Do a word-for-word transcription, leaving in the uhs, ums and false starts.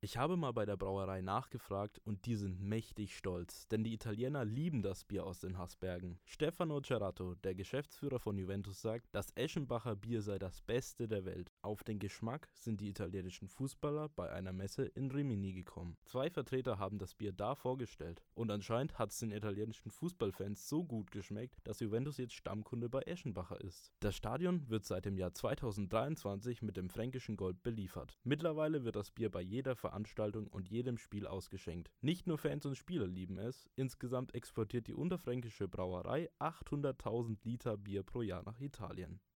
Ich habe mal bei der Brauerei nachgefragt und die sind mächtig stolz, denn die Italiener lieben das Bier aus den Haßbergen. Stefano Cerato, der Geschäftsführer von Juventus, sagt, das Eschenbacher Bier sei das Beste der Welt. Auf den Geschmack sind die italienischen Fußballer bei einer Messe in Rimini gekommen. Zwei Vertreter haben das Bier da vorgestellt und anscheinend hat es den italienischen Fußballfans so gut geschmeckt, dass Juventus jetzt Stammkunde bei Eschenbacher ist. Das Stadion wird seit dem Jahr zweitausenddreiundzwanzig mit dem Fränkischen Gold beliefert. Mittlerweile wird das Bier bei jeder Veranstaltung und jedem Spiel ausgeschenkt. Nicht nur Fans und Spieler lieben es, insgesamt exportiert die Unterfränkische Brauerei achthunderttausend Liter Bier pro Jahr nach Italien.